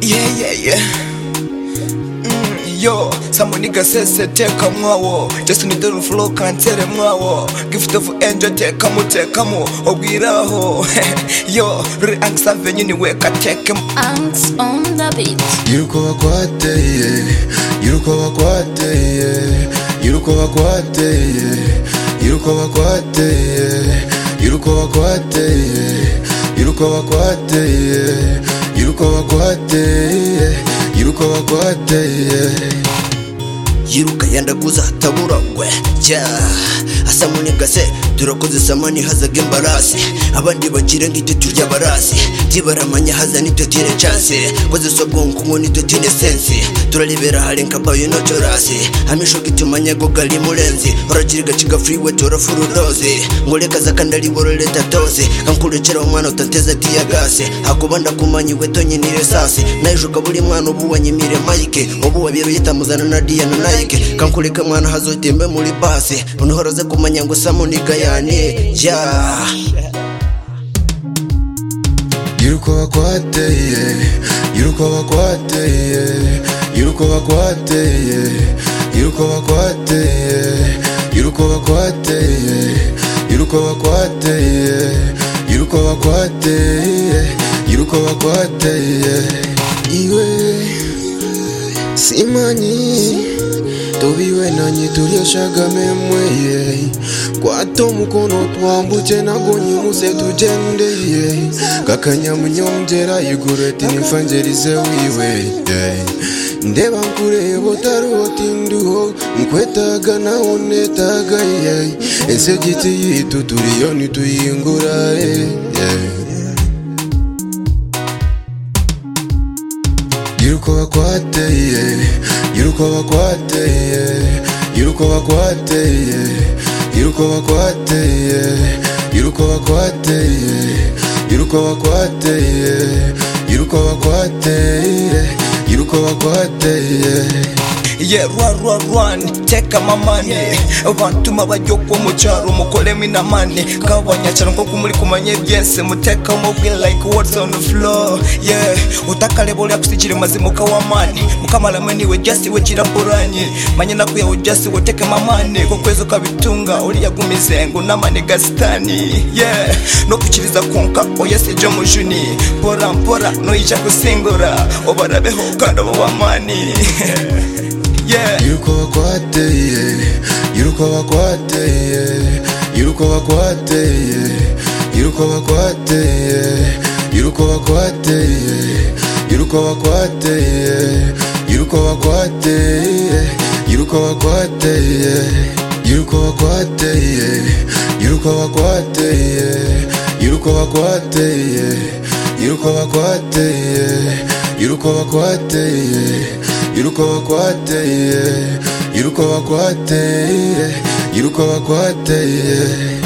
Yeah. Yo, some nigga says take a mwawo. Just need to flow can't tell them mwawo. Gift of angel take a mo. Ogwiraho. Yo, re-angst avenue ni weka take him. Angst on the beat. Yuruko wakwate, Yuruko wakwate, Yuruko wakwate, Yuruko wakwate, Yuruko wakwate, Yuruko wakwate, Yuruko wakwate, Yuruko wakwate. Yiruka yandaguza taburagwe ja asa munigase turakoze samani hazaga imbarasi abandi bagira ngite turya barasi tibaramanya haza nitwe tine chance koze sobonko ngo nitwe tine sense turalibera hali nkabayo no jorasi amisho gitumanya go gali mulenzi oragiriga chiga freeway tora furudoze ngoleka zakandali boroleta tose kankurekera umwana utanteza tiyagase hakubanda kumanyi wetonye nire sase nayijuka buri mwana ubuwanyimire mike obuwabiro yitamuzana na Diana Nike kankuleka mwana hazotembe muri base unihoroze kumanya ngo samoni gayane ja Yuruko wakwate, Yuruko wakwate, Yuruko wakwate, Yuruko wakwate, Yuruko wakwate, Yuruko wakwate, Yuruko wakwate, Yuruko wakwate. Iwe simanyi tobiwe nanyi tulyoshaga memweye kwato mukono twambuje nagonye muse tujendeye kakanyamunyongera igureti nifanjerize wiwe ndeba nkurebo tarotinduho nkwetaga naho netaga ese giti yitu turiyo nituyingura Yuruko wakwate, Yuruko wakwate, Yuruko wakwate, Yuruko wakwate, Yuruko wakwate, Yuruko wakwate, Yuruko wakwate, Yuruko wakwate. Yeah, run, take my money. Vantuma bajoko mucharo mukole mina money. Kawanyachara nko kumuli kumanye byense muteka mobile like what's on the floor. Yeah, utaka level ya kusichiri mazimuka wa money. Mukamala mweni we just we chiraburanye. Manyana kuya we just we take my money. Kokwezo kabitunga oli yagumizengo namane gastani. Yeah, no kuchiriza konka oyese jo mujuni. Pora no icha kusingura. Obarabeho kando wa money. Yeah. Yuruko wakwate, Yuruko wakwate, Yuruko wakwate, Yuruko wakwate, Yuruko wakwate, Yuruko wakwate, Yuruko wakwate, Yuruko wakwate, Yuruko wakwate, Yuruko wakwate, Yuruko wakwate, Yuruko wakwate, Yuruko wakwate, Yuruko wakwate, Yuruko wakwate, Yuruko wakwate.